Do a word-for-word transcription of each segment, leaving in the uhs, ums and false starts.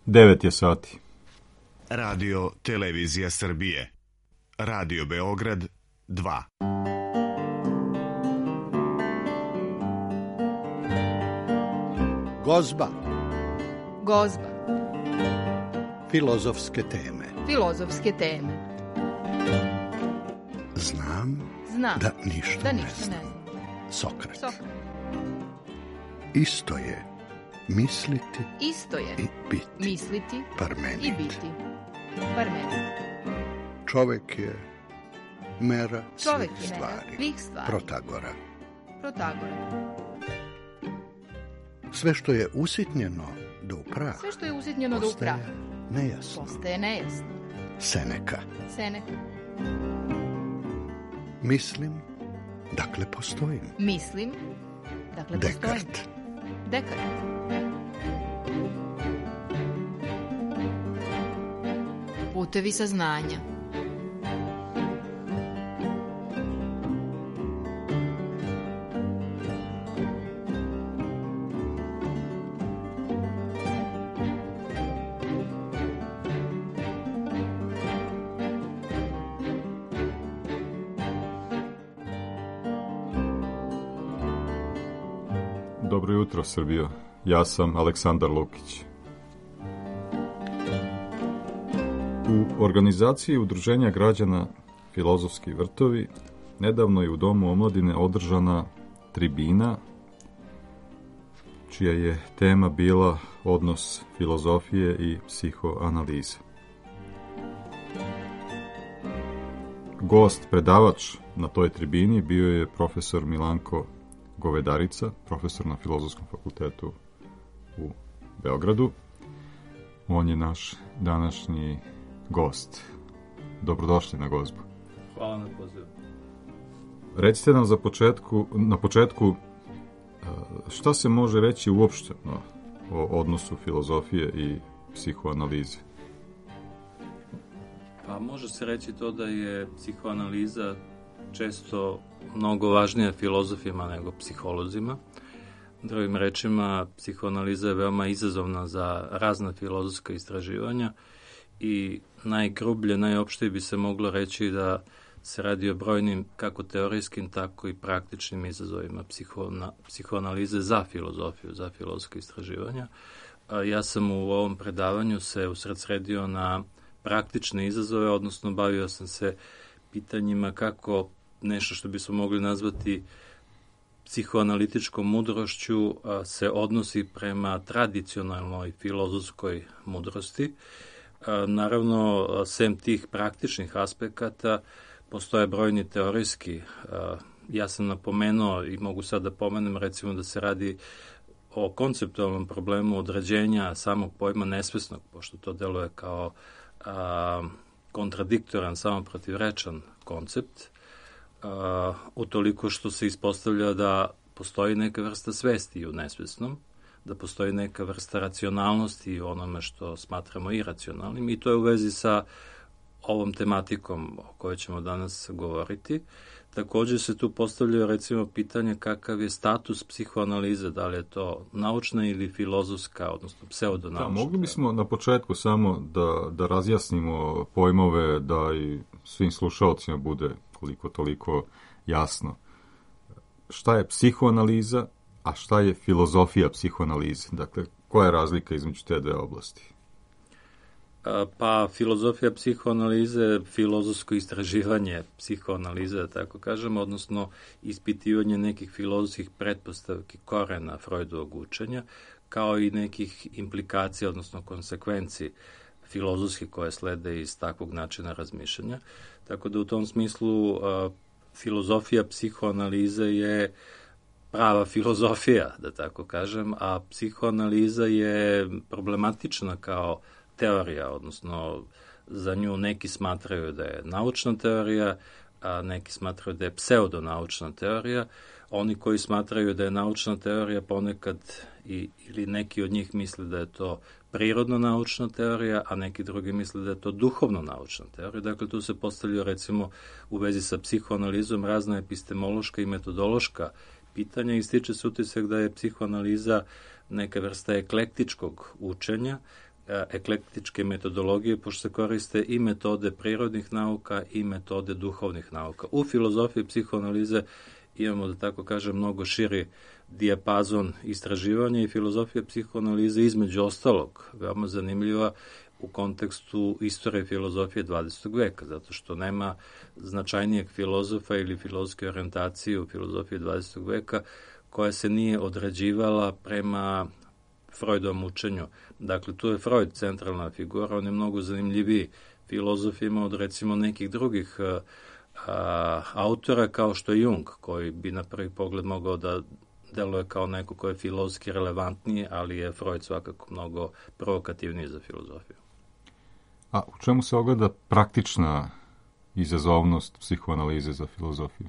devet je sati. Radio Televizija Srbije. Radio Beograd dva. Gozba. Gozba. Filozofske teme. Filozofske teme. Znam, Znam da ništa, da ne, ništa znam. ne znam. Sokrat. Sokrat. Isto je misliti Isto je i biti. misliti Parmenid. i biti. Parmenid. Čovek je mera Čovek svih je mera stvari. svih stvari. Protagora. Protagora. Sve što je usitnjeno do upraha, Sve što je usitnjeno do postaje upraha nejasno. postaje nejasno. Seneka. Seneka. Mislim, dakle postojim. Mislim, dakle postojim. Dekart. Dekart. Putevi saznanja. Dobro jutro, Srbijo. Ja sam Aleksandar Lukić. U organizaciji Udruženja građana Filozofski vrtovi nedavno je u Domu omladine održana tribina čija je tema bila odnos filozofije i psihoanalize. Gost, predavač na toj tribini bio je profesor Milanko Govedarica, profesor na Filozofskom fakultetu u Beogradu. On je naš današnji gost. Dobrodošli na Gozbu. Hvala na pozivu. Recite nam za početku, na početku šta se može reći uopšteno o odnosu filozofije i psihoanalize? Pa može se reći to da je psihoanaliza često mnogo važnija filozofima nego psiholozima. Drugim rečima, psihoanaliza je veoma izazovna za razna filozofska istraživanja i najgrublje, najopštije bi se moglo reći da se radi o brojnim kako teorijskim, tako i praktičnim izazovima psihoana, psihoanalize za filozofiju, za filozofske istraživanja. Ja sam u ovom predavanju se usredsredio na praktične izazove, odnosno bavio sam se pitanjima kako nešto što bismo mogli nazvati psihoanalitičkom mudrošću se odnosi prema tradicionalnoj filozofskoj mudrosti. Naravno, sem tih praktičnih aspekata, postoje brojni teorijski. Ja sam napomenuo i mogu sad da pomenem recimo da se radi o konceptualnom problemu određenja samog pojma nesvesnog, pošto to deluje kao a, kontradiktoran, samoprotivrečan koncept, a, utoliko što se ispostavlja da postoji neka vrsta svesti u nesvesnom, da postoji neka vrsta racionalnosti u onome što smatramo iracionalnim i to je u vezi sa ovom tematikom o kojoj ćemo danas govoriti. Također se tu postavljaju recimo pitanje kakav je status psihoanalize, da li je to naučna ili filozofska, odnosno pseudonaučna. Da, mogli bismo na početku samo da, da razjasnimo pojmove, da i svim slušalcima bude koliko toliko jasno. Šta je psihoanaliza, a šta je filozofija psihoanalize? Dakle, koja je razlika između te dve oblasti? Pa, filozofija psihoanalize, filozofsko istraživanje psihoanalize, da tako kažemo, odnosno ispitivanje nekih filozofskih pretpostavki korena Freudovog učenja, kao i nekih implikacija, odnosno konsekvenci filozofskih koje slede iz takvog načina razmišljanja. Tako da u tom smislu filozofija psihoanalize je prava filozofija, da tako kažem, a psihoanaliza je problematična kao teorija, odnosno za nju neki smatraju da je naučna teorija, a neki smatraju da je pseudonaučna teorija. Oni koji smatraju da je naučna teorija ponekad i, ili neki od njih misle da je to prirodno naučna teorija, a neki drugi misle da je to duhovno naučna teorija. Dakle, tu se postavljaju recimo u vezi sa psihoanalizom razna epistemološka i metodološka pitanja i stiče se utisak da je psihoanaliza neka vrsta eklektičkog učenja eklektičke metodologije, pošto se koriste i metode prirodnih nauka i metode duhovnih nauka. U filozofiji psihoanalize imamo, da tako kažem, mnogo širi dijapazon istraživanja i filozofija psihoanalize između ostalog veoma zanimljiva u kontekstu istorije filozofije dvadesetog veka, zato što nema značajnijeg filozofa ili filozofske orijentacije u filozofiji dvadesetog veka koja se nije određivala prema Freudovom učenju. Dakle, tu je Freud centralna figura, on je mnogo zanimljiviji filozofima od recimo nekih drugih a, a, autora kao što je Jung, koji bi na prvi pogled mogao da deluje kao neko ko je filozofski relevantniji, ali je Freud svakako mnogo provokativniji za filozofiju. A u čemu se ogleda praktična izazovnost psihoanalize za filozofiju?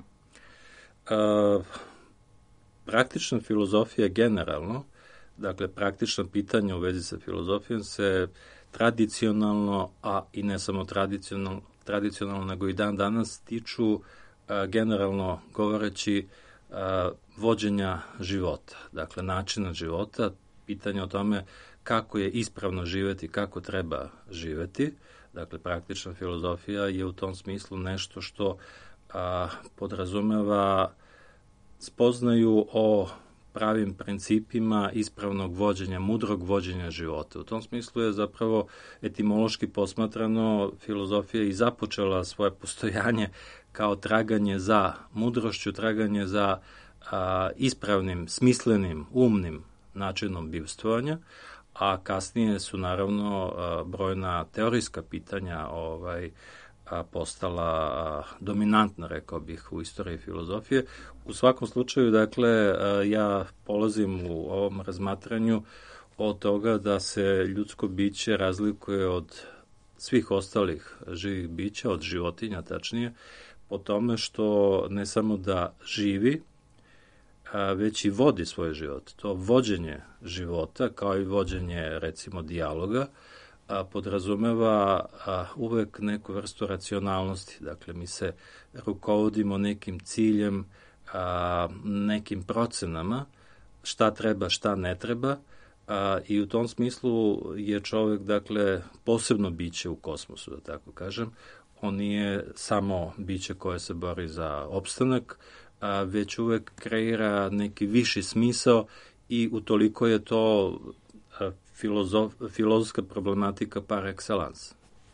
A, praktična filozofija generalno, dakle, praktična pitanja u vezi sa filozofijom se tradicionalno, a i ne samo tradicionalno, tradicionalno nego i dan danas tiču a, generalno govoreći a, vođenja života, dakle načina života, pitanje o tome kako je ispravno živeti, kako treba živeti. Dakle, praktična filozofija je u tom smislu nešto što a, podrazumeva spoznaju o pravim principima ispravnog vođenja, mudrog vođenja života. U tom smislu je zapravo etimološki posmatrano filozofija i započela svoje postojanje kao traganje za mudrošću, traganje za a, ispravnim, smislenim, umnim načinom bivstvovanja, a kasnije su naravno a, brojna teorijska pitanja ovaj, a, postala a, dominantna, rekao bih, u istoriji filozofije. U svakom slučaju, dakle, a, ja polazim u ovom razmatranju od toga da se ljudsko biće razlikuje od svih ostalih živih bića, od životinja tačnije, po tome što ne samo da živi, a, već i vodi svoj život. To vođenje života, kao i vođenje, recimo, dijaloga, a, podrazumeva a, uvek neku vrstu racionalnosti. Dakle, mi se rukovodimo nekim ciljem, a, nekim procenama, šta treba, šta ne treba, a, i u tom smislu je čovek, dakle, posebno biće u kosmosu, da tako kažem. On nije samo biće koje se bori za opstanak, a, već uvek kreira neki viši smisao i utoliko je to a, filozof, filozofska problematika par excellence.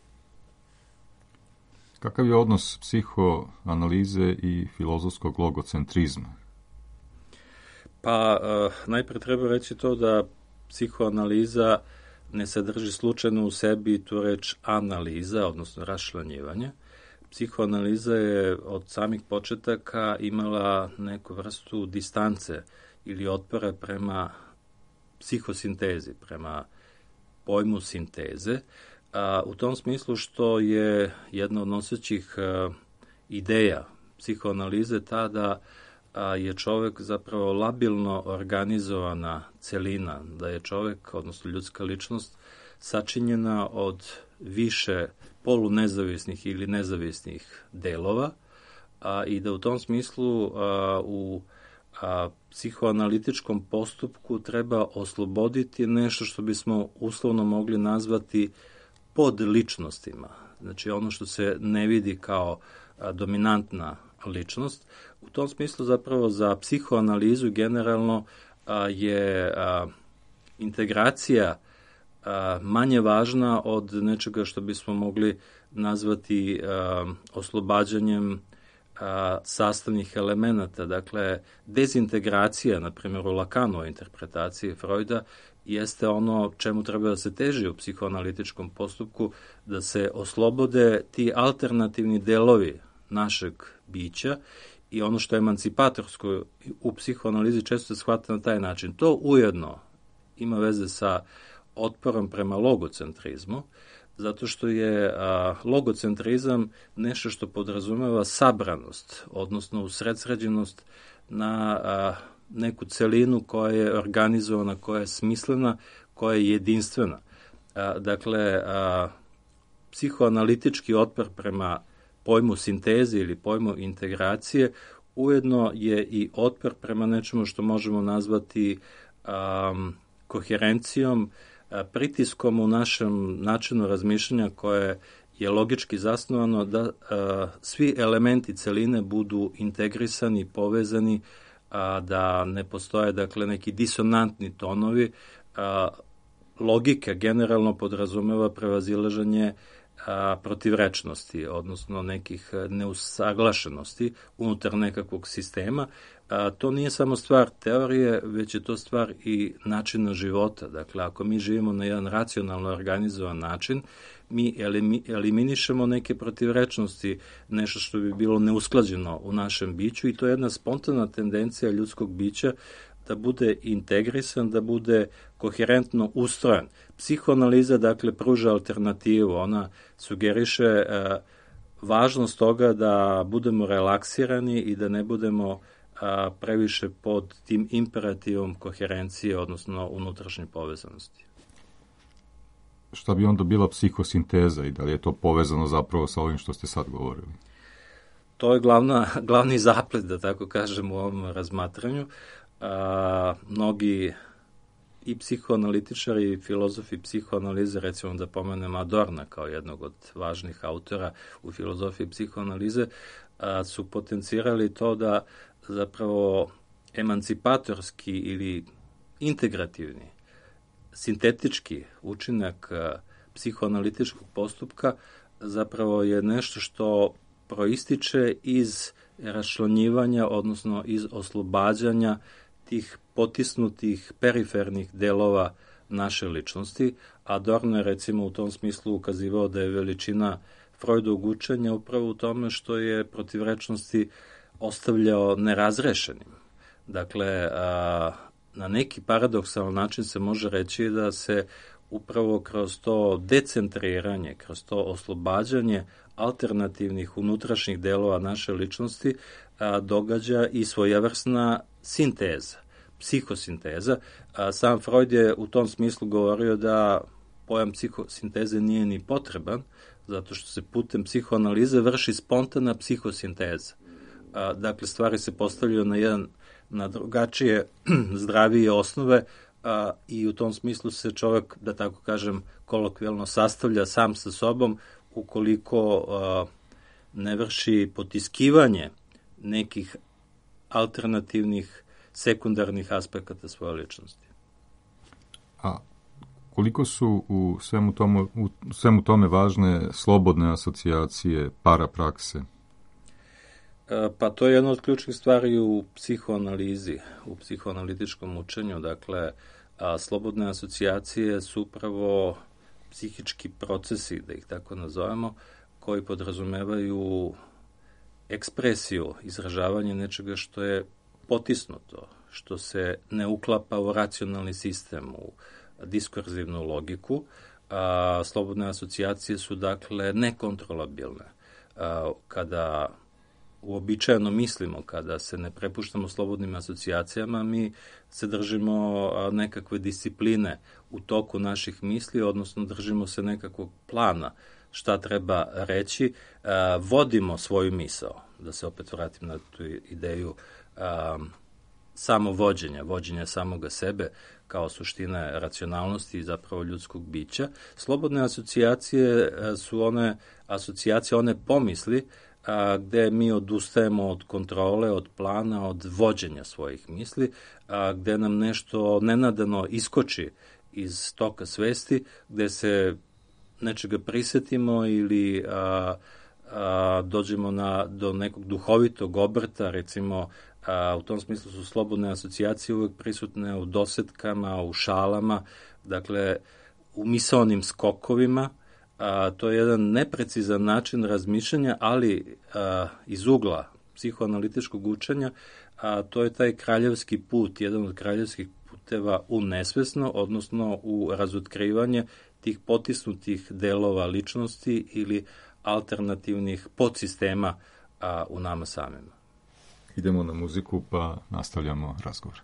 Kakav je odnos psihoanalize i filozofskog logocentrizma? Pa, a, najpre treba reći to da psihoanaliza ne sadrži slučajno u sebi tu reč analiza, odnosno raščlanjivanje. Psihoanaliza je od samih početaka imala neku vrstu distance ili otpora prema psihosintezi, prema pojmu sinteze, a, u tom smislu što je jedna od nosećih a, ideja psihoanalize ta da a, je čovek zapravo labilno organizovana celina, da je čovek, odnosno ljudska ličnost, sačinjena od više polunezavisnih ili nezavisnih delova, a, i da u tom smislu a, u a, psihoanalitičkom postupku treba osloboditi nešto što bismo uslovno mogli nazvati pod ličnostima. Znači ono što se ne vidi kao a, dominantna ličnost. U tom smislu zapravo za psihoanalizu generalno a, je a, integracija a, manje važna od nečega što bismo mogli nazvati a, oslobađanjem a, sastavnih elemenata. Dakle, dezintegracija, na primjer u Lacanovoj interpretaciji Freuda, jeste ono čemu treba da se teži u psihoanalitičkom postupku, da se oslobode ti alternativni delovi našeg bića i ono što je emancipatorsko u psihoanalizi često se shvata na taj način. To ujedno ima veze sa otporom prema logocentrizmu, zato što je a, logocentrizam nešto što podrazumeva sabranost, odnosno usredsređenost na a, neku celinu koja je organizovana, koja je smislena, koja je jedinstvena. A, dakle, a, psihoanalitički otpor prema pojmu sinteze ili pojmu integracije ujedno je i otpor prema nečemu što možemo nazvati um, koherencijom, pritiskom u našem načinu razmišljanja koje je logički zasnovano da a, svi elementi celine budu integrisani, povezani, a, da ne postoje dakle neki disonantni tonovi. A, logika generalno podrazumeva prevazilaženje a, protivrečnosti, odnosno nekih neusaglašenosti unutar nekakvog sistema. A, to nije samo stvar teorije, već je to stvar i načina života. Dakle, ako mi živimo na jedan racionalno organizovan način, mi eliminišemo neke protivrečnosti, nešto što bi bilo neusklađeno u našem biću, i to je jedna spontana tendencija ljudskog bića da bude integrisan, da bude koherentno ustrojen. Psihoanaliza, dakle, pruža alternativu. Ona sugeriše e, važnost toga da budemo relaksirani i da ne budemo a, previše pod tim imperativom koherencije, odnosno unutrašnje povezanosti. Šta bi onda bila psihosinteza i da li je to povezano zapravo sa ovim što ste sad govorili? To je glavna, glavni zaplet, da tako kažem, u ovom razmatranju. A, mnogi i psihoanalitičari i filozofi psihoanalize, recimo da pomenem Adorna kao jednog od važnih autora u filozofiji psihoanalize, a, su potencirali to da zapravo emancipatorski ili integrativni, sintetički učinak a, psihoanalitičkog postupka zapravo je nešto što proističe iz raščlanjivanja, odnosno iz oslobađanja tih potisnutih perifernih delova naše ličnosti. Adorno je recimo u tom smislu ukazivao da je veličina Freudovog učenja upravo u tome što je protivrečnosti ostavljao nerazrešenim. Dakle, a, na neki paradoksalan način se može reći da se upravo kroz to decentriranje, kroz to oslobađanje alternativnih unutrašnjih delova naše ličnosti a, događa i svojevrsna sinteza, psihosinteza. A, sam Freud je u tom smislu govorio da pojam psihosinteze nije ni potreban, zato što se putem psihoanalize vrši spontana psihosinteza. A, dakle, stvari se postavljaju na jedan na drugačije, zdravije osnove, a, i u tom smislu se čovjek, da tako kažem, kolokvijalno sastavlja sam sa sobom ukoliko a, ne vrši potiskivanje nekih alternativnih sekundarnih aspekata svoje ličnosti. A koliko su u svemu tome, u svemu tome važne slobodne asocijacije, paraprakse? Pa to je jedna od ključnih stvari u psihoanalizi, u psihoanalitičkom učenju. Dakle, a, slobodne asocijacije su upravo psihički procesi, da ih tako nazovemo, koji podrazumevaju ekspresiju, izražavanje nečega što je potisnuto, što se ne uklapa u racionalni sistem, u diskurzivnu logiku. A, slobodne asocijacije su, dakle, nekontrolabilne. A, kada uobičajeno mislimo, kada se ne prepuštamo slobodnim asocijacijama, mi se držimo nekakve discipline u toku naših misli, odnosno držimo se nekakvog plana šta treba reći, vodimo svoju misao, da se opet vratim na tu ideju samovođenja, vođenja samoga sebe kao suštine racionalnosti i zapravo ljudskog bića. Slobodne asocijacije su one asocijacije, one pomisli a, gde mi odustajemo od kontrole, od plana, od vođenja svojih misli, a, gde nam nešto nenadano iskoči iz toka svesti, gde se nečega prisetimo ili a, a, dođemo na, do nekog duhovitog obrta, recimo, a, u tom smislu su slobodne asocijacije uvek prisutne u dosetkama, u šalama, dakle, u misaonim skokovima. A, to je jedan neprecizan način razmišljanja, ali a, iz ugla psihoanalitičkog učenja, a to je taj kraljevski put, jedan od kraljevskih puteva u nesvesno, odnosno u razotkrivanje tih potisnutih delova ličnosti ili alternativnih podsistema a, u nama samima. Idemo na muziku pa nastavljamo razgovor.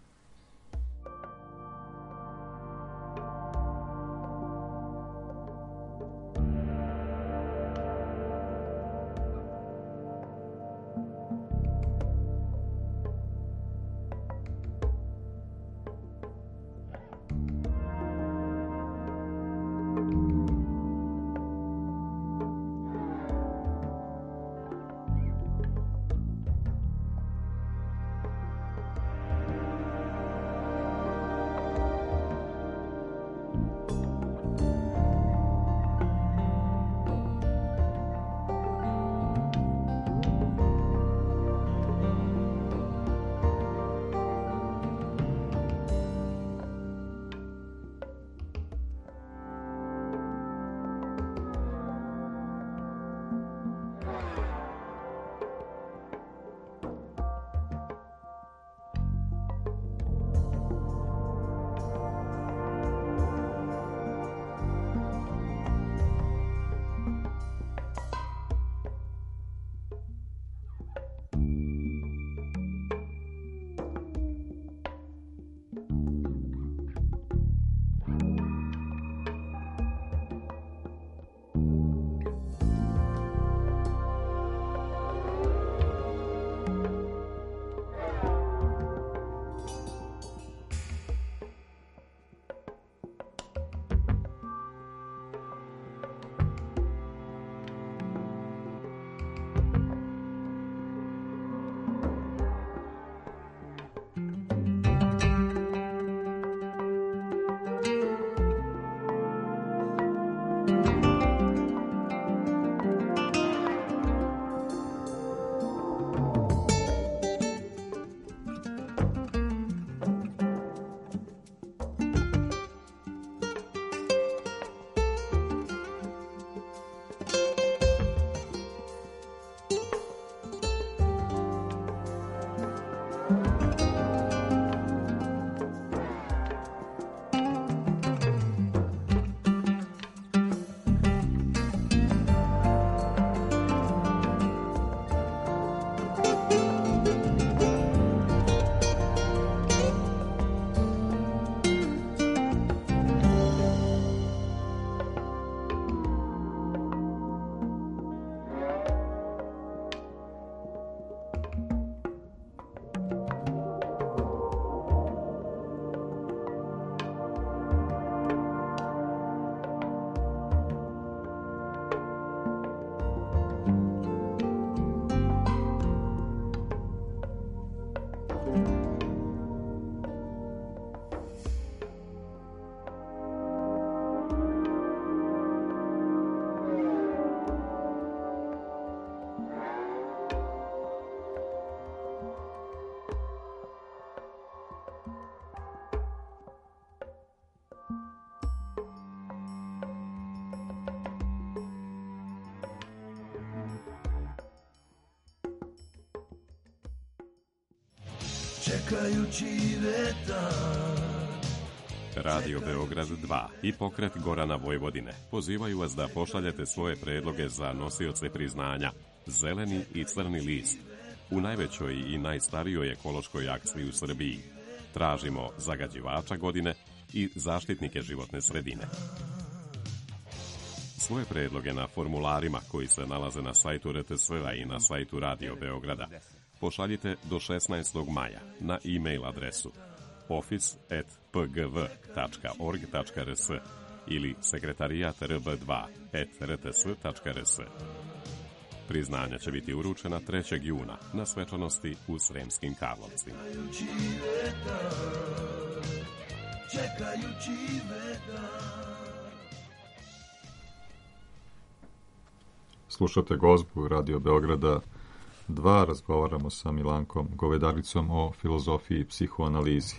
čekajući vetar. Radio Beograd dva i pokret Gorana Vojvodine pozivaju vas da pošaljete svoje predloge za nosioce priznanja Zeleni i Crni list u najvećoj i najstarijoj ekološkoj akciji u Srbiji. Tražimo zagađivača godine i zaštitnike životne sredine. Svoje predloge na formularima koji se nalaze na sajtu R T S-a i na sajtu Radio Beograda pošaljite do šesnaestog maja na e-mail adresu office at p g v tačka org tačka r s ili sekretarijat r b dva at r t s tačka r s. Priznanja će biti uručena trećeg juna na svečanosti u Sremskim Karlovcima. Slušate Gozbu Radio Beograda dva, razgovaramo sa Milankom Govedaricom o filozofiji i psihoanalizi.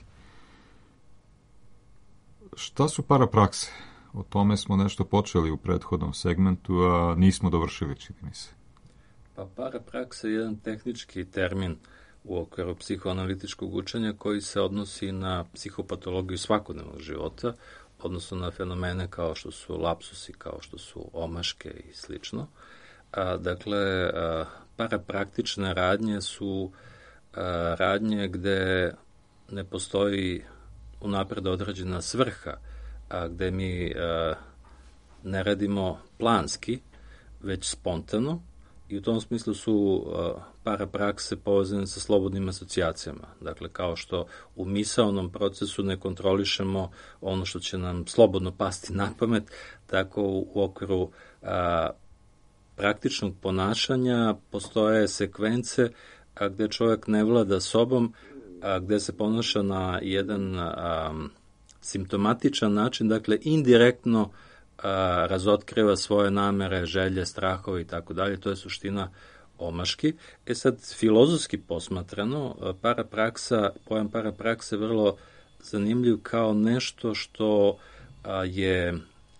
Šta su paraprakse? O tome smo nešto počeli u prethodnom segmentu, a nismo dovršili, čini mi se. Pa parapraksa je jedan tehnički termin u okviru psihoanalitičkog učenja koji se odnosi na psihopatologiju svakodnevnog života, odnosno na fenomene kao što su lapsusi, kao što su omaške i slično. A, dakle, a, parapraktične radnje su a, radnje gde ne postoji unapred određena svrha, a, gde mi a, ne radimo planski, već spontano, i u tom smislu su a, paraprakse povezane sa slobodnim asocijacijama. Dakle, kao što u misaonom procesu ne kontrolišemo ono što će nam slobodno pasti na pamet, tako u, u okviru a, praktičnog ponašanja postoje sekvence a, gde čovjek ne vlada sobom, a, gde se ponaša na jedan a, simptomatičan način, dakle indirektno a, razotkriva svoje namere, želje, strahove i tako dalje. To je suština omaški. E sad, filozofski posmatrano, parapraksa, pojam paraprakse je vrlo zanimljiv kao nešto što a, je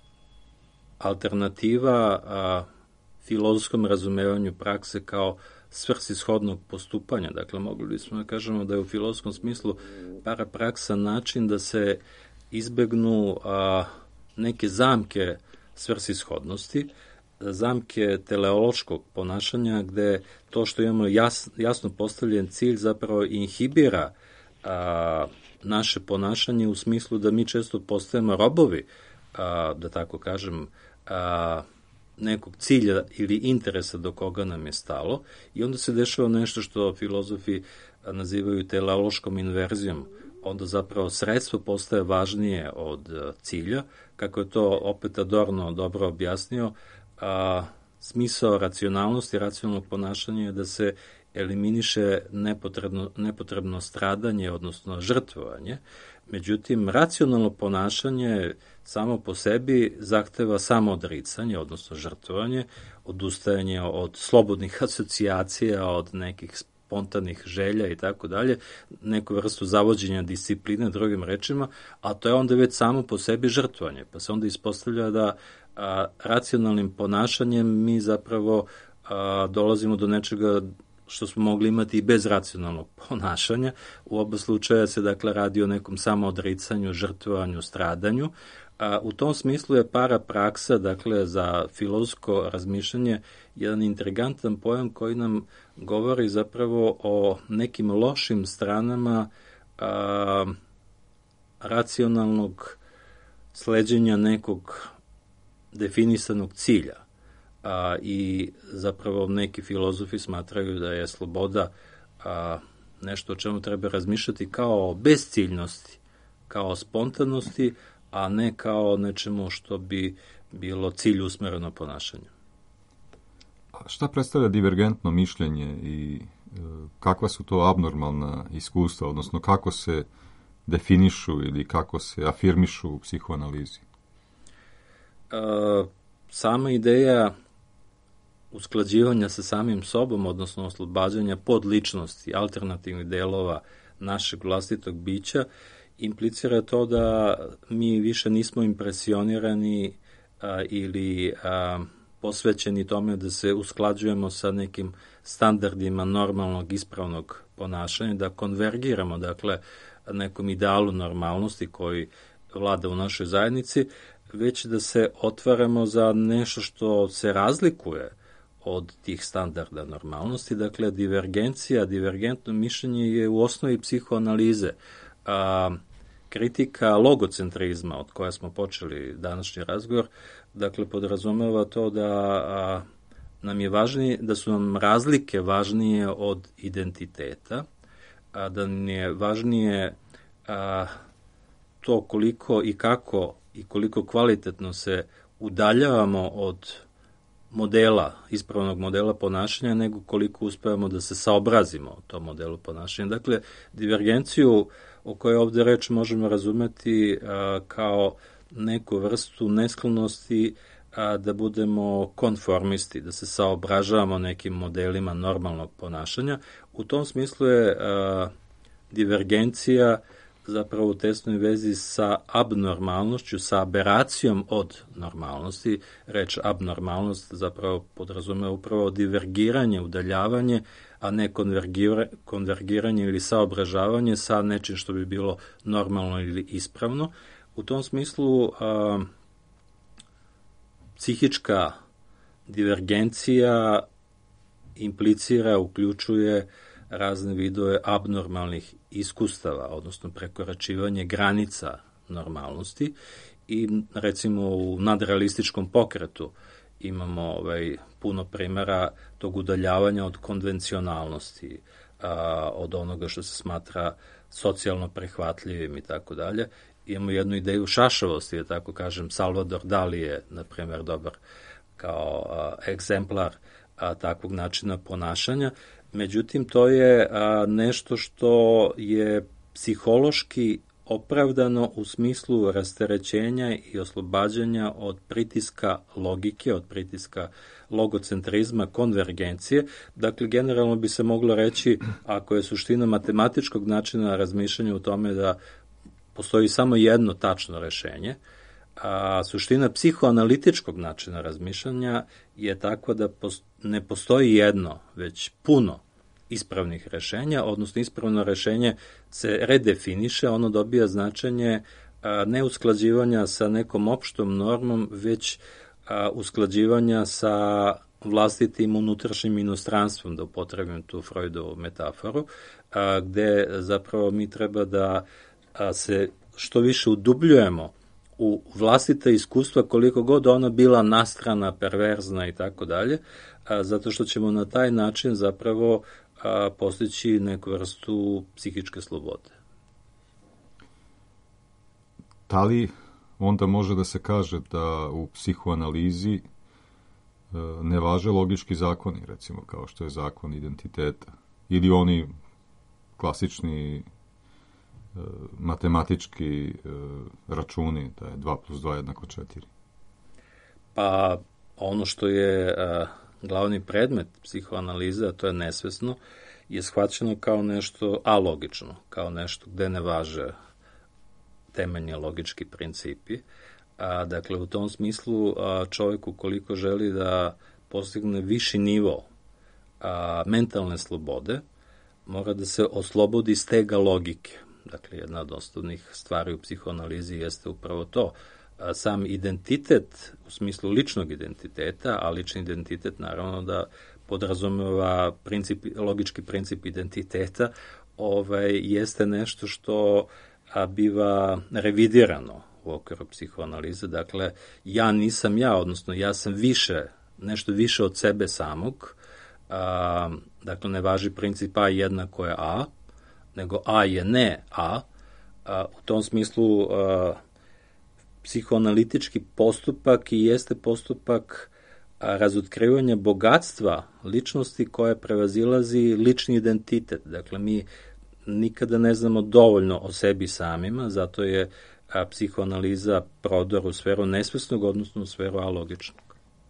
alternativa a, filozofskom razumevanju prakse kao svrsishodnog postupanja. Dakle, mogli bismo da kažemo da je u filozofskom smislu parapraksa način da se izbegnu a, neke zamke svrsishodnosti, zamke teleološkog ponašanja, gde to što imamo jas, jasno postavljen cilj zapravo inhibira a, naše ponašanje u smislu da mi često postajemo robovi, a, da tako kažem, a, nekog cilja ili interesa do koga nam je stalo, i onda se dešava nešto što filozofi nazivaju teleološkom inverzijom. Onda zapravo sredstvo postaje važnije od cilja, kako je to opet Adorno dobro objasnio. A, smisao racionalnosti i racionalnog ponašanja je da se eliminiše nepotrebno, nepotrebno stradanje, odnosno žrtvovanje. Međutim, racionalno ponašanje samo po sebi zahteva samo odricanje, odnosno žrtvovanje, odustajanje od slobodnih asocijacija, od nekih spontanih želja i tako dalje, neku vrstu zavođenja discipline, drugim rečima, a to je onda već samo po sebi žrtvovanje. Pa se onda ispostavlja da a, racionalnim ponašanjem mi zapravo a, dolazimo do nečega što smo mogli imati i bez racionalnog ponašanja. U oba slučaja se dakle radi o nekom samoodricanju, žrtvovanju, stradanju. A, u tom smislu je parapraksa, dakle za filozofsko razmišljanje, jedan intrigantan pojam koji nam govori zapravo o nekim lošim stranama a, racionalnog sleđenja nekog definisanog cilja. A, i zapravo neki filozofi smatraju da je sloboda a, nešto o čemu treba razmišljati kao o bezciljnosti, kao o spontanosti, a ne kao nečemu što bi bilo cilj usmereno ponašanje. A šta predstavlja divergentno mišljenje i e, kakva su to abnormalna iskustva, odnosno kako se definišu ili kako se afirmišu u psihoanalizi? E, sama ideja usklađivanja sa samim sobom, odnosno oslobađanja podličnosti, alternativnih delova našeg vlastitog bića, implicira to da mi više nismo impresionirani a, ili a, posvećeni tome da se usklađujemo sa nekim standardima normalnog, ispravnog ponašanja, da konvergiramo, dakle, nekom idealu normalnosti koji vlada u našoj zajednici, već da se otvaramo za nešto što se razlikuje od tih standarda normalnosti. Dakle, divergencija, divergentno mišljenje je u osnovi psihoanalize. A, kritika logocentrizma, od koja smo počeli današnji razgovor, dakle, podrazumeva to da a, nam je važnije, da su nam razlike važnije od identiteta, a da nam je važnije a, to koliko i kako i koliko kvalitetno se udaljavamo od modela, ispravnog modela ponašanja, nego koliko uspevamo da se saobrazimo o tom modelu ponašanja. Dakle, divergenciju o kojoj ovde reč možemo razumeti a, kao neku vrstu nesklonosti a, da budemo konformisti, da se saobražavamo nekim modelima normalnog ponašanja. U tom smislu je a, divergencija zapravo u tesnoj vezi sa abnormalnošću, sa aberacijom od normalnosti. Reč abnormalnost zapravo podrazumeva upravo divergiranje, udaljavanje, a ne konvergiranje ili saobražavanje sa nečim što bi bilo normalno ili ispravno. U tom smislu a, psihička divergencija implicira, uključuje razne vidove abnormalnih iskustava, odnosno prekoračivanje granica normalnosti i recimo u nadrealističkom pokretu imamo ovaj, puno primjera tog udaljavanja od konvencionalnosti, a, od onoga što se smatra socijalno prihvatljivim i tako dalje. Imamo jednu ideju šašavosti, da tako kažem, Salvador Dali je, na primjer, dobar kao a, egzemplar a, takvog načina ponašanja. Međutim, to je a, nešto što je psihološki opravdano u smislu rasterećenja i oslobađanja od pritiska logike, od pritiska logocentrizma, konvergencije. Dakle, generalno bi se moglo reći, ako je suština matematičkog načina razmišljanja u tome da postoji samo jedno tačno rešenje, a suština psihoanalitičkog načina razmišljanja je takva da ne postoji jedno, već puno ispravnih rešenja, odnosno ispravno rešenje se redefiniše, ono dobija značenje ne usklađivanja sa nekom opštom normom, već usklađivanja sa vlastitim unutrašnjim inostranstvom, da upotrebim tu Freudovu metaforu, gde zapravo mi treba da se što više udubljujemo u vlastita iskustva, koliko god ona bila nastrana, perverzna i tako dalje, zato što ćemo na taj način zapravo a, postići neku vrstu psihičke slobode. Da li onda može da se kaže da u psihoanalizi e, ne važe logički zakoni, recimo kao što je zakon identiteta, ili oni klasični e, matematički e, računi, da je dva plus dva jednako četiri? Pa ono što je a, glavni predmet psihoanalize, a to je nesvesno, je shvaćeno kao nešto alogično, kao nešto gde ne važe temeljni logički principi. A, dakle, u tom smislu a, čovjek ukoliko želi da postigne viši nivo a, mentalne slobode, mora da se oslobodi stega logike. Dakle, jedna od osnovnih stvari u psihoanalizi jeste upravo to. A, sam identitet, u smislu ličnog identiteta, a lični identitet naravno da podrazumeva princip, logički princip identiteta, ovaj, jeste nešto što a, biva revidirano u okviru psihoanalize. Dakle, ja nisam ja, odnosno ja sam više, nešto više od sebe samog. A, dakle, ne važi princip A jednako je A, nego A je ne A. A u tom smislu a, psihoanalitički postupak i jeste postupak a, razotkrivanja bogatstva ličnosti koja prevazilazi lični identitet. Dakle, mi nikada ne znamo dovoljno o sebi samima, zato je a, psihoanaliza prodor u sferu nesvesnog, odnosno u sferu alogičnog.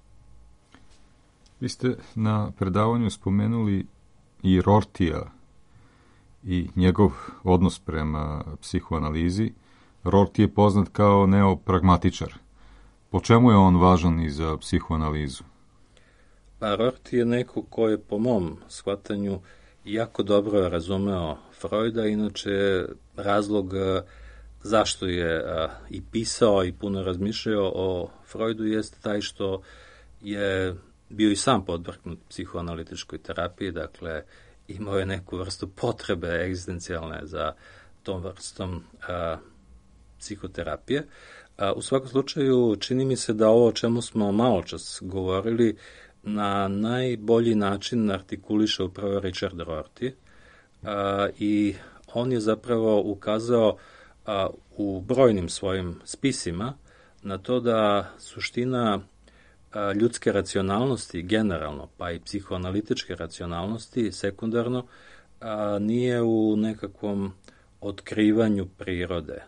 Vi ste na predavanju spomenuli i Rortija i njegov odnos prema psihoanalizi. Rorty je poznat kao neopragmatičar. Po čemu je on važan i za psihoanalizu? Pa Rorty je neko ko je po mom shvatanju jako dobro razumeo Freuda, inače razlog zašto je i pisao i puno razmišljao o Freudu jeste taj što je bio i sam podvrgnut psihoanalitičkoj terapiji, dakle imao je neku vrstu potrebe egzistencijalne za tom vrstom a, psihoterapije. A, u svakom slučaju čini mi se da ovo o čemu smo malo čas govorili na najbolji način artikuliše upravo Richard Rorty a, i on je zapravo ukazao a, u brojnim svojim spisima na to da suština a, ljudske racionalnosti generalno, pa i psihoanalitičke racionalnosti sekundarno, a, nije u nekakvom otkrivanju prirode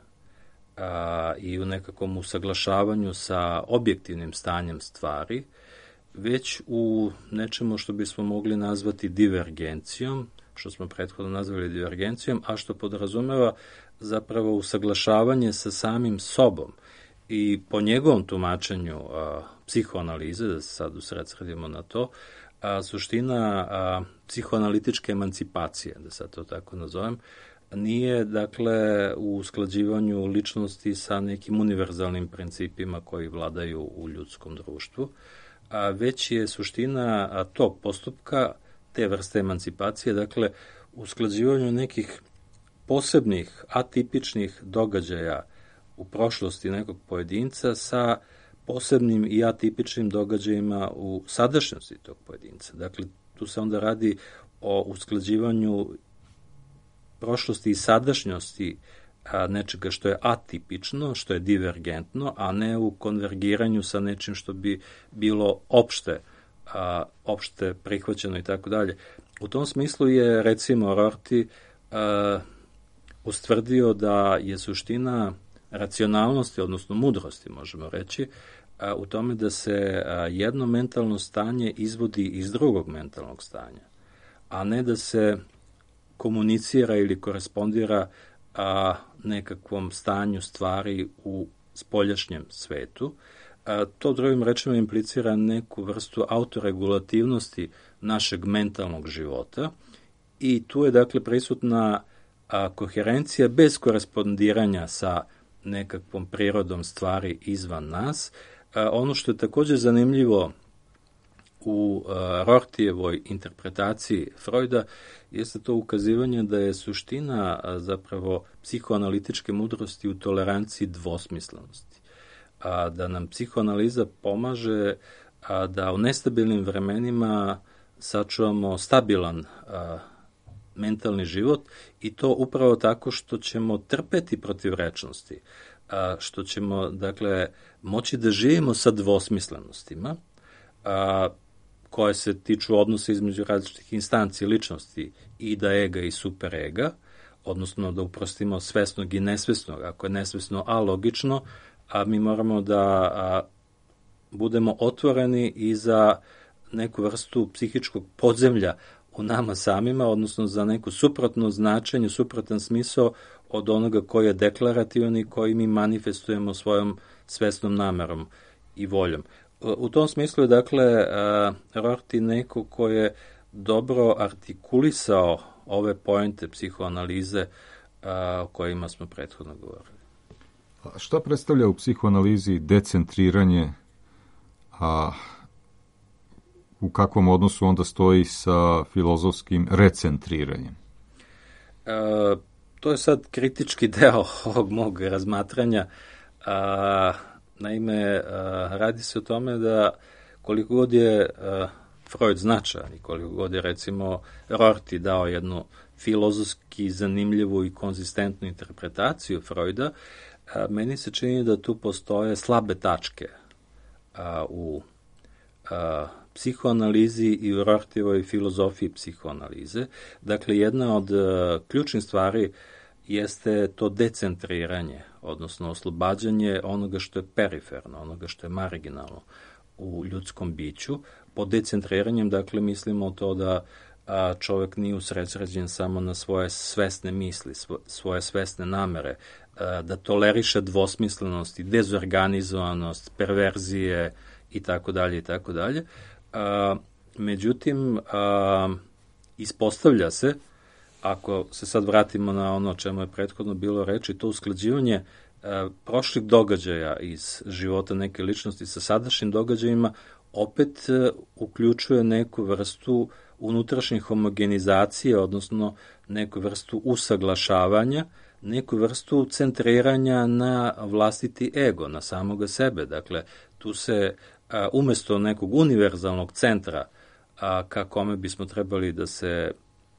a, i u nekakvom usaglašavanju sa objektivnim stanjem stvari, već u nečemu što bismo mogli nazvati divergencijom, što smo prethodno nazvali divergencijom, a što podrazumeva zapravo usaglašavanje sa samim sobom. I po njegovom tumačenju a, psihoanalize, da se sad usredsredimo na to, a, suština a, psihoanalitičke emancipacije, da sad to tako nazovem, nije, dakle, u usklađivanju ličnosti sa nekim univerzalnim principima koji vladaju u ljudskom društvu, a već je suština a, tog postupka, te vrste emancipacije, dakle, usklađivanju nekih posebnih, atipičnih događaja u prošlosti nekog pojedinca sa posebnim i atipičnim događajima u sadašnjosti tog pojedinca. Dakle, tu se onda radi o usklađivanju prošlosti i sadašnjosti a, nečega što je atipično, što je divergentno, a ne u konvergiranju sa nečim što bi bilo opšte, a, opšte prihvaćeno i tako dalje. U tom smislu je, recimo, Rorty a, ustvrdio da je suština racionalnosti, odnosno mudrosti, možemo reći, a, u tome da se a, jedno mentalno stanje izvodi iz drugog mentalnog stanja, a ne da se komunicira ili korespondira a, nekakvom stanju stvari u spoljašnjem svetu. A, to drugim rečima implicira neku vrstu autoregulativnosti našeg mentalnog života i tu je, dakle, prisutna a, koherencija bez korespondiranja sa nekakvom prirodom stvari izvan nas. A, ono što je također zanimljivo u Rortyjevoj interpretaciji Freuda jeste to ukazivanje da je suština a, zapravo psihoanalitičke mudrosti u toleranciji dvosmislenosti. A, da nam psihoanaliza pomaže a, da u nestabilnim vremenima sačuvamo stabilan a, mentalni život i to upravo tako što ćemo trpeti protivrečnosti, a, što ćemo, dakle, moći da živimo sa dvosmislenostima, a, koje se tiču odnosa između različitih instanci ličnosti i da ega i superega, odnosno da uprostimo svesnog i nesvesnog. Ako je nesvesno alogično, a mi moramo da a, budemo otvoreni i za neku vrstu psihičkog podzemlja u nama samima, odnosno za neku suprotno značenje, suprotan smisao od onoga koji je deklarativan i koji mi manifestujemo svojom svesnom namerom i voljom. U tom smislu je, dakle, Rorty neko ko je dobro artikulisao ove pointe psihoanalize o kojima smo prethodno govorili. A šta predstavlja u psihoanalizi decentriranje, a u kakvom odnosu onda stoji sa filozofskim recentriranjem? E, to je sad kritički deo ovog mog razmatranja. A, naime, a, radi se o tome da koliko god je a, Freud značajan i koliko god je, recimo, Rorty dao jednu filozofski zanimljivu i konzistentnu interpretaciju Freuda, a, meni se čini da tu postoje slabe tačke a, u a, psihoanalizi i u Rortyjevoj filozofiji psihoanalize. Dakle, jedna od uh, ključnih stvari jeste to decentriranje, odnosno oslobađanje onoga što je periferno, onoga što je marginalno u ljudskom biću. Pod decentriranjem, dakle, mislimo to da a, čovjek nije usredsređen samo na svoje svesne misli, svo, svoje svesne namere, a, da toleriše dvosmislenosti, dezorganizovanost, perverzije i tako dalje i tako dalje. A, međutim, a, ispostavlja se, ako se sad vratimo na ono o čemu je prethodno bilo reči, to usklađivanje e, prošlih događaja iz života neke ličnosti sa sadašnjim događajima opet e, uključuje neku vrstu unutrašnje homogenizacije, odnosno neku vrstu usaglašavanja, neku vrstu centriranja na vlastiti ego, na samoga sebe. Dakle, tu se a, umesto nekog univerzalnog centra a, ka kome bismo trebali da se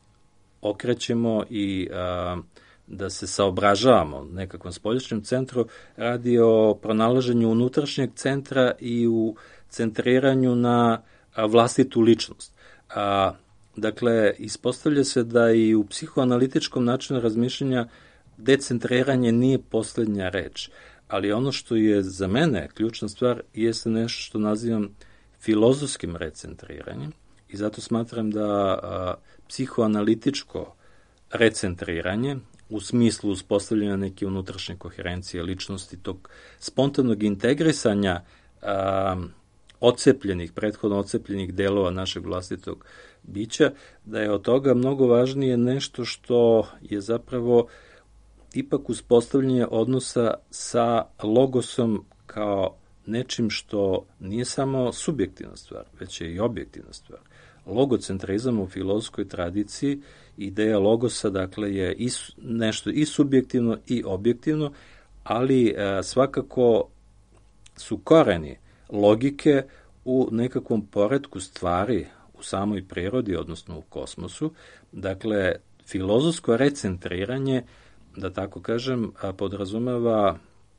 okrećemo i a, da se saobražavamo nekakvom spoljašnjem centru, radi o pronalaženju unutrašnjeg centra i u centriranju na a, vlastitu ličnost. A, dakle, ispostavlja se da i u psihoanalitičkom načinu razmišljanja decentriranje nije poslednja reč, ali ono što je za mene ključna stvar jeste nešto što nazivam filozofskim recentriranjem i zato smatram da a, psihoanalitičko recentriranje u smislu uspostavljanja neke unutrašnje koherencije ličnosti, tog spontanog integrisanja a, ocepljenih, prethodno ocepljenih delova našeg vlastitog bića, da je od toga mnogo važnije nešto što je zapravo ipak uspostavljanje odnosa sa logosom kao nečim što nije samo subjektivna stvar, već je i objektivna stvar. Logocentrizam u filozofskoj tradiciji, ideja logosa, dakle, je i nešto i subjektivno i objektivno, ali e, svakako su koreni logike u nekakvom poretku stvari u samoj prirodi, odnosno u kosmosu. Dakle, filozofsko recentriranje, da tako kažem, podrazumeva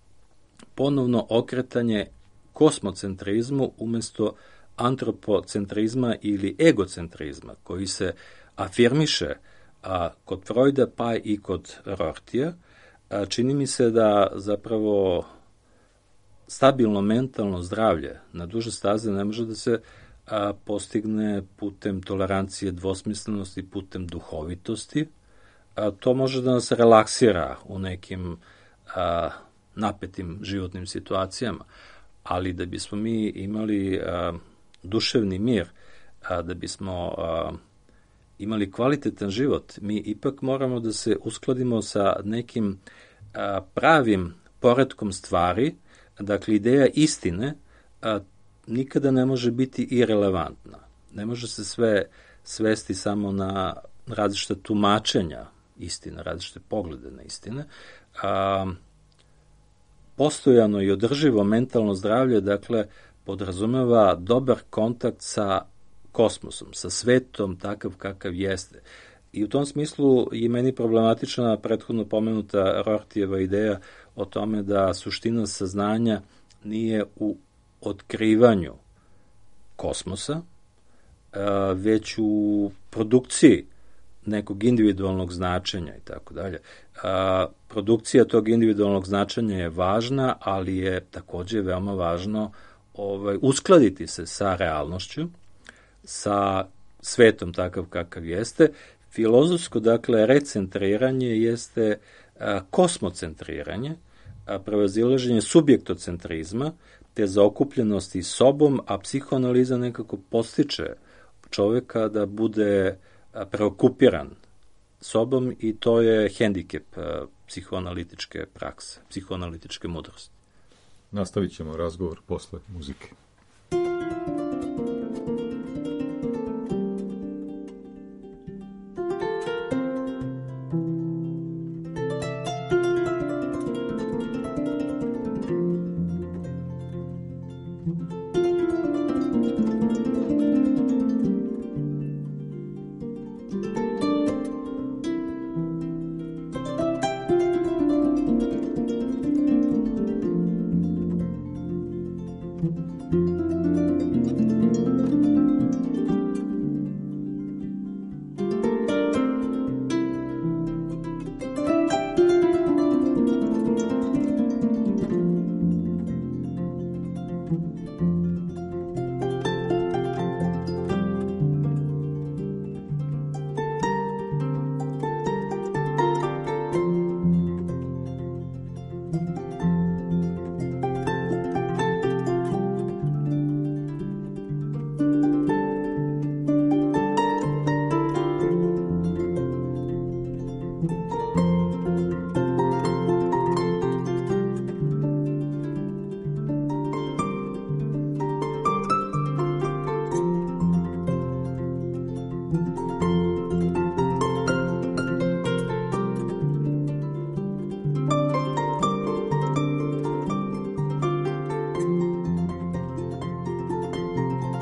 ponovno okretanje kosmocentrizmu umesto antropocentrizma ili egocentrizma, koji se afirmiše a, kod Freuda pa i kod Rortija. A, čini mi se da zapravo stabilno mentalno zdravlje na duže staze ne može da se a, postigne putem tolerancije dvosmislenosti, putem duhovitosti. A, to može da nas relaksira u nekim a, napetim životnim situacijama, ali da bismo mi imali a, duševni mir, a, da bismo a, imali kvalitetan život, mi ipak moramo da se uskladimo sa nekim a, pravim poretkom stvari. Dakle, ideja istine a, nikada ne može biti irelevantna. Ne može se sve svesti samo na različita tumačenja istine, različite poglede na istine. A, postojano i održivo mentalno zdravlje, dakle, podrazumeva dobar kontakt sa kosmosom, sa svetom takav kakav jeste. I u tom smislu je meni problematična prethodno pomenuta Rortijeva ideja o tome da suština saznanja nije u otkrivanju kosmosa, već u produkciji nekog individualnog značenja i tako dalje. Produkcija tog individualnog značenja je važna, ali je takođe veoma važno ovaj, uskladiti se sa realnošću, sa svetom takav kakav jeste. Filozofsko, dakle, recentriranje jeste a, kosmocentriranje, a, prevazilaženje subjektocentrizma, te zaokupljenosti sobom, a psihoanaliza nekako postiče čoveka da bude a, preokupiran sobom i to je hendikep a, psihoanalitičke prakse, psihoanalitičke mudrosti. Nastavit ćemo razgovor posle muzike. Thank you.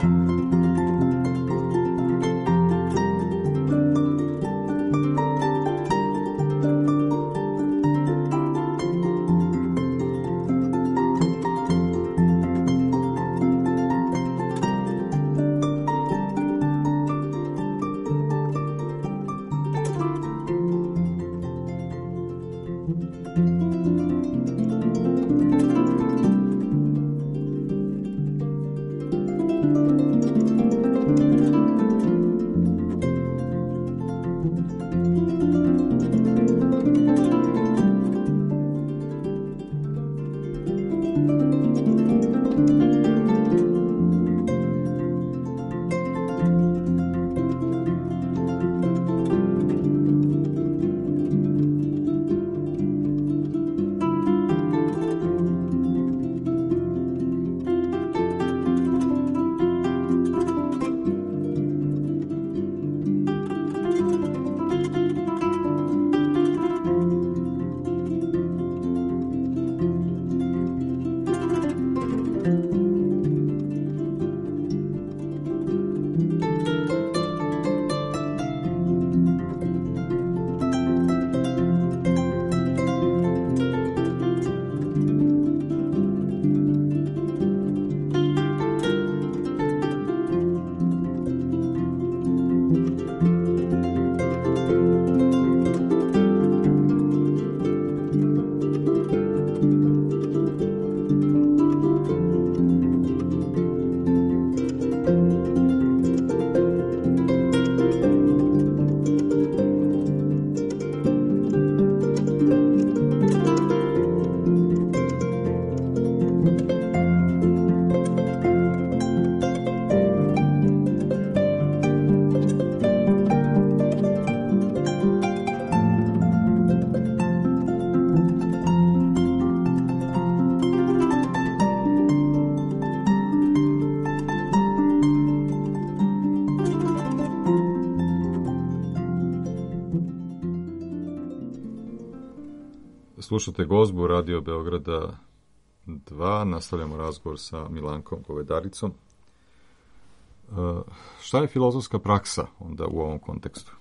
Slušate Gozbu Radio Beograda dva, nastavljamo razgovor sa Milankom Govedaricom. E, šta je filozofska praksa onda u ovom kontekstu?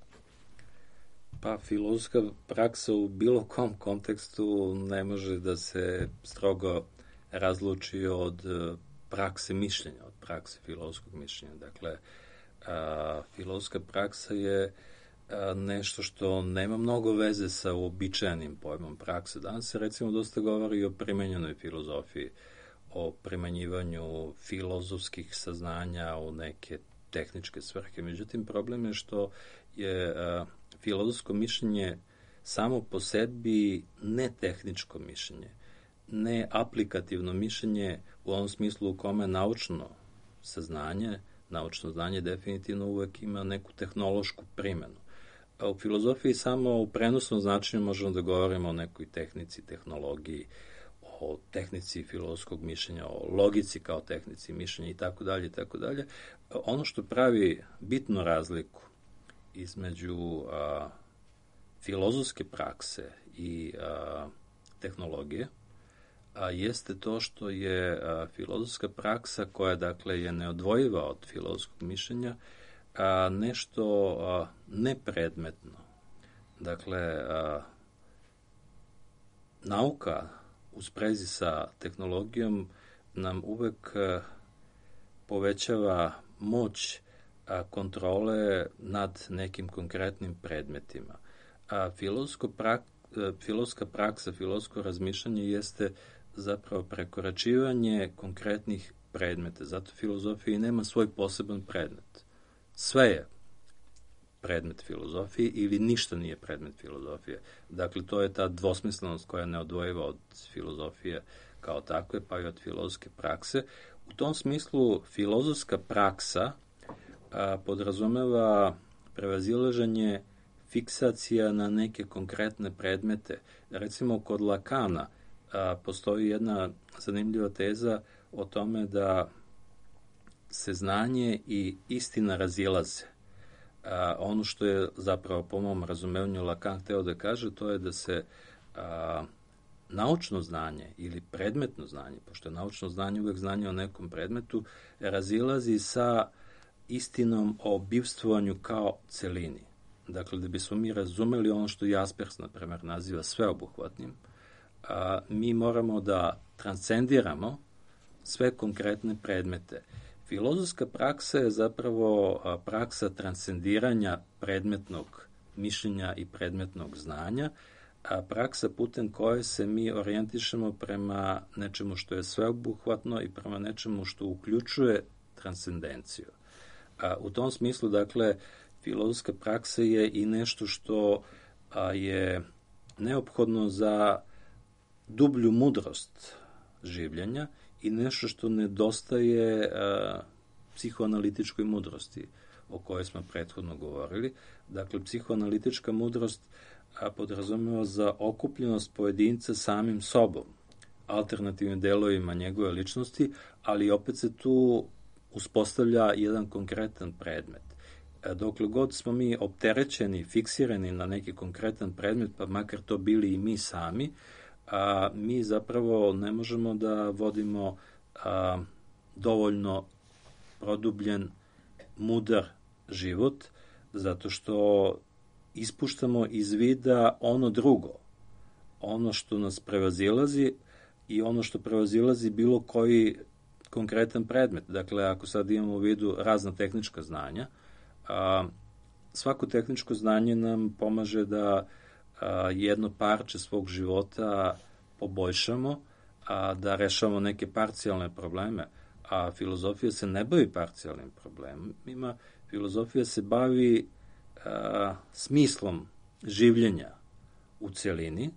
Pa filozofska praksa u bilo kom kontekstu ne može da se strogo razluči od prakse mišljenja, od prakse filozofskog mišljenja. Dakle, a, filozofska praksa je a, nešto što nema mnogo veze sa uobičajenim pojmom prakse. Danas se recimo dosta govori o primenjenoj filozofiji, o primenjivanju filozofskih saznanja u neke tehničke svrhe. Međutim, problem je što je a, filozofsko mišljenje samo po sebi ne tehničko mišljenje, ne aplikativno mišljenje u onom smislu u kome naučno saznanje, naučno znanje definitivno uvek ima neku tehnološku primenu. A u filozofiji samo u prenosnom značenju možemo da govorimo o nekoj tehnici, tehnologiji, o tehnici filozofskog mišljenja, o logici kao tehnici mišljenja i tako dalje i tako dalje. Ono što pravi bitnu razliku između a, filozofske prakse i a, tehnologije a, jeste to što je a, filozofska praksa koja dakle je neodvojiva od filozofskog mišljenja a, nešto a, nepredmetno. Dakle, a, nauka u sprezi sa tehnologijom nam uvek a, povećava moć a, kontrole nad nekim konkretnim predmetima. A prak, filozofska praksa, filozofsko razmišljanje jeste zapravo prekoračivanje konkretnih predmeta. Zato filozofija nema svoj poseban predmet. Sve je predmet filozofije ili ništa nije predmet filozofije. Dakle, to je ta dvosmislenost koja ne odvojiva od filozofije kao takve, pa i od filozofske prakse. U tom smislu filozofska praksa a, podrazumeva prevazilaženje fiksacija na neke konkretne predmete. Recimo, kod Lakana a, postoji jedna zanimljiva teza o tome da se znanje i istina razilaze. A, ono što je zapravo po mom razumevanju Lacan hteo da kaže, to je da se a, naučno znanje ili predmetno znanje, pošto je naučno znanje uvek znanje o nekom predmetu, razilazi sa istinom o bivstvovanju kao celini. Dakle, da bismo mi razumeli ono što Jaspers, na primer, naziva sveobuhvatnim, a, mi moramo da transcendiramo sve konkretne predmete. Filozofska praksa je zapravo a, praksa transcendiranja predmetnog mišljenja i predmetnog znanja, a praksa putem koje se mi orijentišemo prema nečemu što je sveobuhvatno i prema nečemu što uključuje transcendenciju. A, u tom smislu, dakle, filozofska praksa je i nešto što a, je neophodno za dublju mudrost življenja i nešto što nedostaje a, psihoanalitičkoj mudrosti o kojoj smo prethodno govorili. Dakle, psihoanalitička mudrost a, podrazumeva za okupljenost pojedinca samim sobom, alternativnim delovima njegove ličnosti, ali opet se tu uspostavlja jedan konkretan predmet. Dokle god smo mi opterećeni, fiksirani na neki konkretan predmet, pa makar to bili i mi sami, a, mi zapravo ne možemo da vodimo a, dovoljno produbljen, mudar život, zato što ispuštamo iz vida ono drugo, ono što nas prevazilazi i ono što prevazilazi bilo koji konkretan predmet. Dakle, ako sad imamo u vidu razna tehnička znanja, a, svako tehničko znanje nam pomaže da a, jedno parče svog života poboljšamo, a da rešavamo neke parcijalne probleme, a filozofija se ne bavi parcijalnim problemima, filozofija se bavi a, smislom življenja u celini,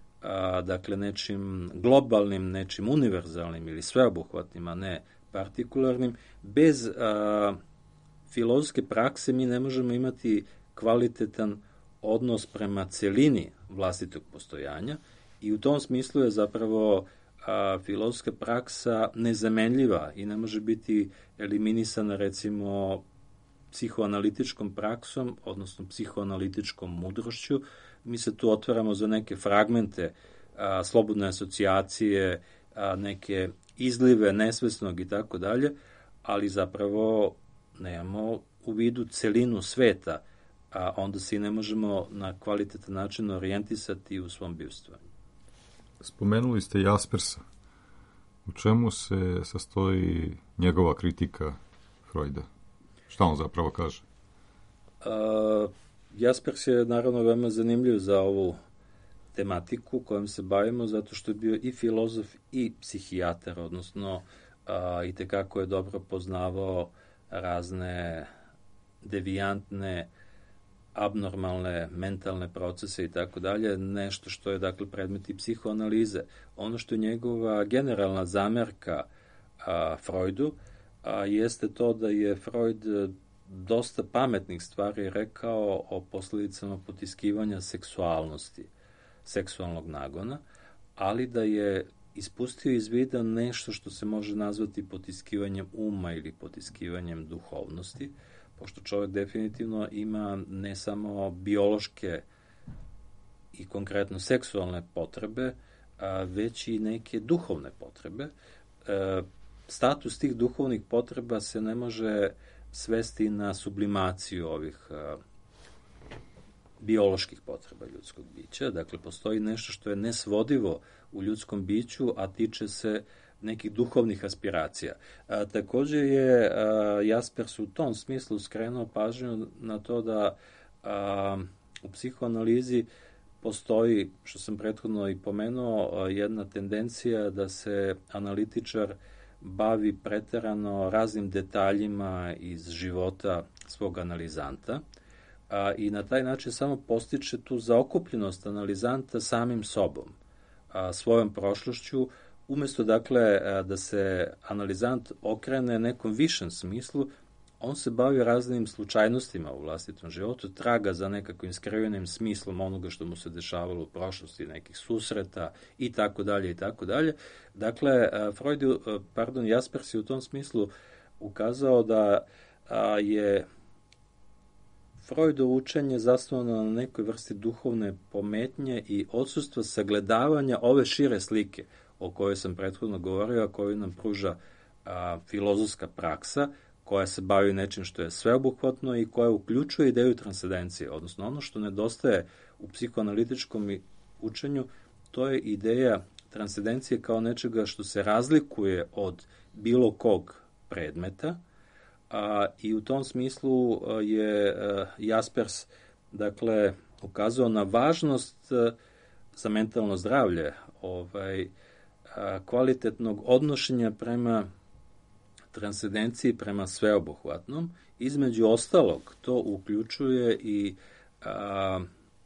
a, dakle nečim globalnim, nečim univerzalnim ili sveobuhvatnim, a ne partikularnim. Bez a, filozofske prakse mi ne možemo imati kvalitetan odnos prema celini vlastitog postojanja i u tom smislu je zapravo a, filozofska praksa nezamenljiva i ne može biti eliminisana recimo psihoanalitičkom praksom, odnosno psihoanalitičkom mudrošću. Mi se tu otvaramo za neke fragmente a, slobodne asocijacije, a, neke izlive nesvesnog i tako dalje, ali zapravo nemamo u vidu celinu sveta, a onda se i ne možemo na kvalitetan način orijentisati u svom bivstvanju. Spomenuli ste Jaspersa. U čemu se sastoji njegova kritika Freuda? Šta on zapravo kaže? Uh, Jaspers je naravno veoma zanimljiv za ovu tematiku kojom se bavimo, zato što je bio i filozof i psihijatar, odnosno uh, i tekako je dobro poznavao razne devijantne, abnormalne mentalne procese i tako dalje, nešto što je dakle predmet i psihoanalize. Ono što je njegova generalna zamerka a, Freudu a, jeste to da je Freud dosta pametnih stvari rekao o posledicama potiskivanja seksualnosti, seksualnog nagona, ali da je ispustio iz vida nešto što se može nazvati potiskivanjem uma ili potiskivanjem duhovnosti, pošto čovjek definitivno ima ne samo biološke i konkretno seksualne potrebe, a već i neke duhovne potrebe. E, status tih duhovnih potreba se ne može svesti na sublimaciju ovih a, bioloških potreba ljudskog bića. Dakle, postoji nešto što je nesvodivo u ljudskom biću, a tiče se nekih duhovnih aspiracija. A, takođe je a, Jaspers u tom smislu skrenuo pažnju na to da a, u psihoanalizi postoji, što sam prethodno i pomenuo, a, jedna tendencija da se analitičar bavi preterano raznim detaljima iz života svog analizanta a, i na taj način samo postiče tu zaokupljenost analizanta samim sobom, a, svojom prošlošću, umesto dakle da se analizant okrene nekom višem smislu, on se bavi raznim slučajnostima u vlastitom životu, traga za nekakvim skrivenim smislom onoga što mu se dešavalo u prošlosti, nekih susreta i tako dalje i tako dalje. Dakle, Freud, pardon, Jaspers je u tom smislu ukazao da je Freudovo učenje zasnovano na nekoj vrsti duhovne pometnje i odsustva sagledavanja ove šire slike o kojoj sam prethodno govorio, a koju nam pruža a, filozofska praksa, koja se bavi nečim što je sveobuhvatno i koja uključuje ideju transcendencije, odnosno ono što nedostaje u psihoanalitičkom učenju, to je ideja transcendencije kao nečega što se razlikuje od bilo kog predmeta, a, i u tom smislu a, je a, Jaspers, dakle, ukazao na važnost a, za mentalno zdravlje ovaj, a, kvalitetnog odnošenja prema transcendenciji, prema sveobuhvatnom. Između ostalog, to uključuje i a,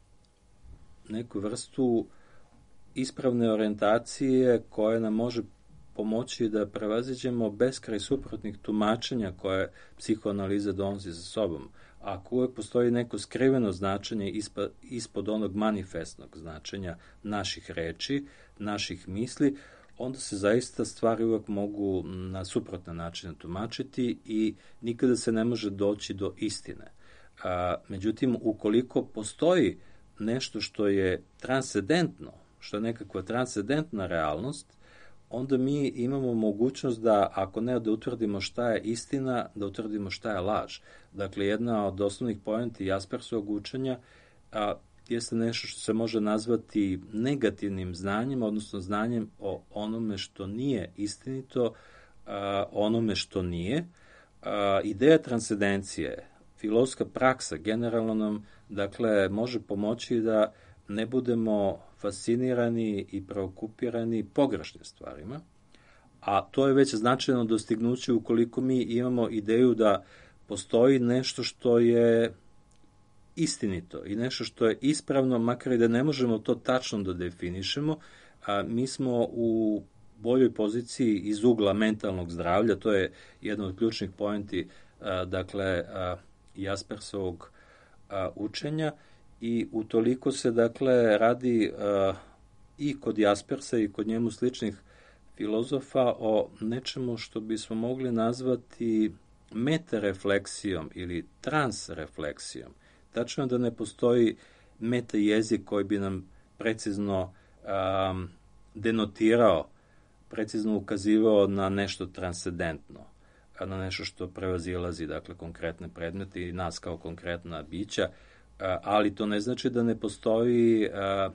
neku vrstu ispravne orijentacije koja nam može pomoći da prevaziđemo beskraj suprotnih tumačenja koje psihoanaliza donosi sa sobom. Ako uvek postoji neko skriveno značenje ispod, ispod onog manifestnog značenja naših reči, naših misli, onda se zaista stvari uvek mogu na suprotne načine tumačiti i nikada se ne može doći do istine. A, međutim, ukoliko postoji nešto što je transcendentno, što je nekakva transcendentna realnost, onda mi imamo mogućnost da, ako ne da utvrdimo šta je istina, da utvrdimo šta je laž. Dakle, jedna od osnovnih poenti Jaspersovog učenja a, jeste nešto što se može nazvati negativnim znanjem, odnosno znanjem o onome što nije istinito, a, onome što nije. A, ideja transcendencije, filozofska praksa generalno nam, dakle, može pomoći da ne budemo fascinirani i preokupirani pogrešnim stvarima, a to je već značajno dostignuće ukoliko mi imamo ideju da postoji nešto što je istinito i nešto što je ispravno, makar i da ne možemo to tačno da definišemo, a mi smo u boljoj poziciji iz ugla mentalnog zdravlja, to je jedna od ključnih poenti, a, dakle, a, Jaspersovog a, učenja, i utoliko se, dakle, radi uh, i kod Jaspersa i kod njemu sličnih filozofa o nečemu što bismo mogli nazvati metarefleksijom ili transrefleksijom. Tačno je da ne postoji meta jezik koji bi nam precizno um, denotirao, precizno ukazivao na nešto transcendentno, na nešto što prevazilazi, dakle, konkretne predmete i nas kao konkretna bića, ali to ne znači da ne postoji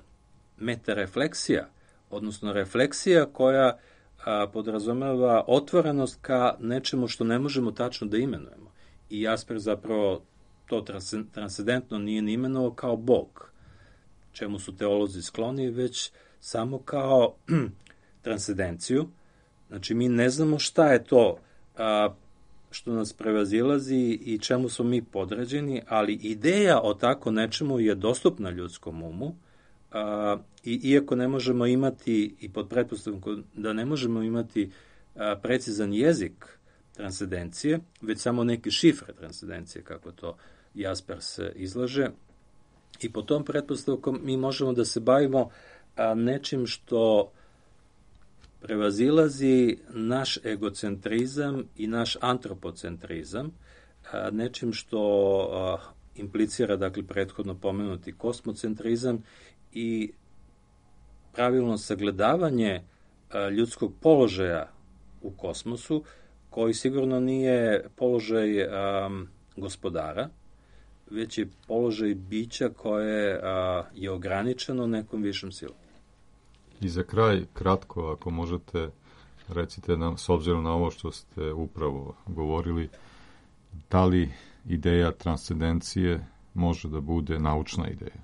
metarefleksija, odnosno refleksija koja podrazumeva otvorenost ka nečemu što ne možemo tačno da imenujemo. I Jasper zapravo to transcendentno nije ni imenovao kao Bog, čemu su teolozi skloni, već samo kao transcendenciju. Znači, mi ne znamo šta je to što nas prevazilazi i čemu smo mi podređeni, ali ideja o tako nečemu je dostupna ljudskom umu, a, i iako ne možemo imati, i pod pretpostavkom da ne možemo imati a, precizan jezik transcendencije, već samo neke šifre transcendencije, kako to Jaspers izlaže, i po tom pretpostavkom mi možemo da se bavimo a, nečim što prevazilazi naš egocentrizam i naš antropocentrizam, nečim što implicira, dakle, prethodno pomenuti kosmocentrizam i pravilno sagledavanje ljudskog položaja u kosmosu, koji sigurno nije položaj um, gospodara, već je položaj bića koje uh, je ograničeno nekom višom silom. I za kraj, kratko, ako možete, recite nam, s obzirom na ovo što ste upravo govorili, da li ideja transcendencije može da bude naučna ideja?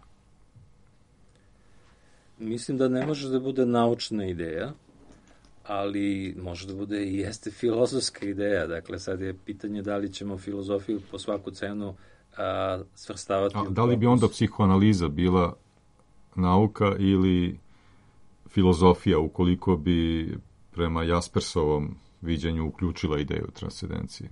Mislim da ne može da bude naučna ideja, ali može da bude i jeste filozofska ideja. Dakle, sad je pitanje da li ćemo filozofiju po svaku cenu a, svrstavati. A, da li bi onda psihoanaliza bila nauka ili filozofija, ukoliko bi prema Jaspersovom viđenju uključila ideju transcendencije?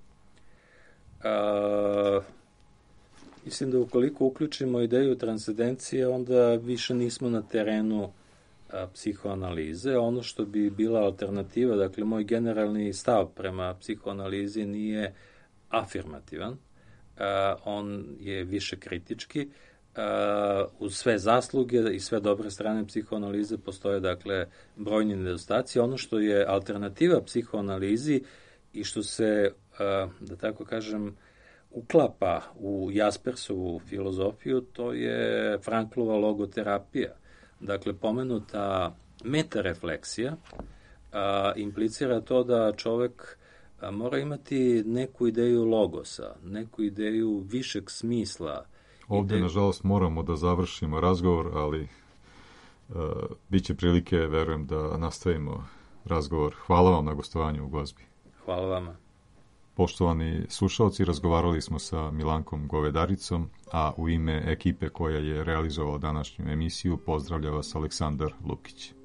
A, mislim da ukoliko uključimo ideju transcendencije, onda više nismo na terenu a, psihoanalize. Ono što bi bila alternativa, dakle, moj generalni stav prema psihoanalizi nije afirmativan, on je više kritički. Uz sve zasluge i sve dobre strane psihoanalize postoje, dakle, brojni nedostaci. Ono što je alternativa psihoanalizi i što se, da tako kažem, uklapa u Jaspersovu filozofiju, to je Franklova logoterapija. Dakle, pomenuta metarefleksija a, implicira to da čovek a, mora imati neku ideju logosa, neku ideju višeg smisla. Ovdje, ideju... nažalost, moramo da završimo razgovor, ali uh, bit će prilike, verujem, da nastavimo razgovor. Hvala vam na gostovanju u Glazbi. Hvala vama. Poštovani slušalci, razgovarali smo sa Milankom Govedaricom, a u ime ekipe koja je realizovala današnju emisiju pozdravlja vas Aleksandar Lukić.